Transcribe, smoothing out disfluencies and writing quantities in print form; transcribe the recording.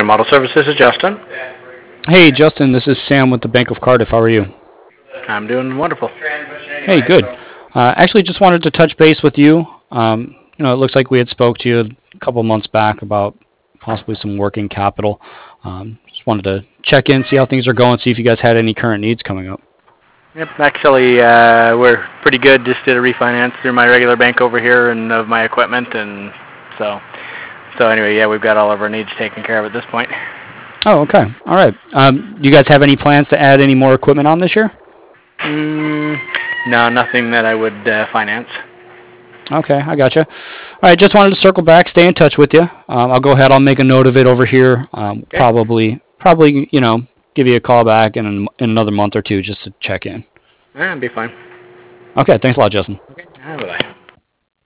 Model Service. This is Justin. Hey, Justin, this is Sam with the Bank of Cardiff. How are you? I'm doing wonderful. Hey, good. Actually, just wanted to touch base with you. It looks like we had spoke to you a couple months back about possibly some working capital. Just wanted to check in, see how things are going, see if you guys had any current needs coming up. Yep, actually, we're pretty good. Just did a refinance through my regular bank over here and of my equipment, and so anyway, yeah, we've got all of our needs taken care of at this point. Oh, okay. All right. Do you guys have any plans to add any more equipment on this year? No, nothing that I would finance. Okay, I gotcha. All right, just wanted to circle back, stay in touch with you. I'll go ahead. I'll make a note of it over here. Okay. Probably, give you a call back in another month or two just to check in. It'd be fine. Okay, thanks a lot, Justin. Okay.